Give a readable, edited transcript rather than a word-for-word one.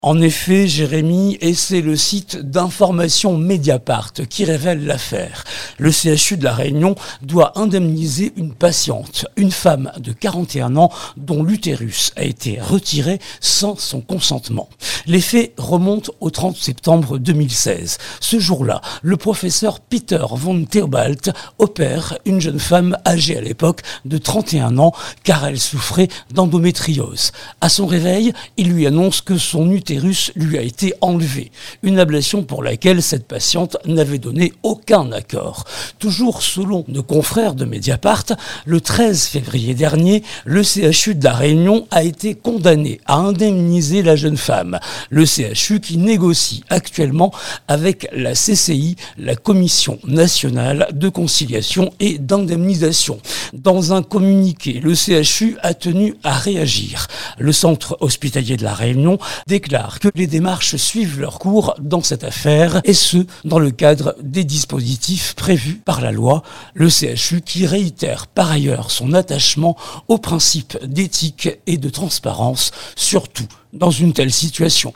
En effet, Jérémy, et c'est le site d'information Mediapart qui révèle l'affaire. Le CHU de La Réunion doit indemniser une patiente, une femme de 41 ans dont l'utérus a été retiré sans son consentement. Les faits remontent au 30 septembre 2016. Ce jour-là, le professeur Peter von Theobald opère une jeune femme âgée à l'époque de 31 ans car elle souffrait d'endométriose. À son réveil, il lui annonce que son utérus lui a été enlevé. Une ablation pour laquelle cette patiente n'avait donné aucun accord. Toujours selon nos confrères de Mediapart, le 13 février dernier, le CHU de La Réunion a été condamné à indemniser la jeune femme. Le CHU qui négocie actuellement avec la CCI, la Commission nationale de conciliation et d'indemnisation. Dans un communiqué, le CHU a tenu à réagir. Le centre hospitalier de La Réunion déclare que les démarches suivent leur cours dans cette affaire, et ce, dans le cadre des dispositifs prévus par la loi. Le CHU qui réitère par ailleurs son attachement aux principes d'éthique et de transparence, surtout dans une telle situation.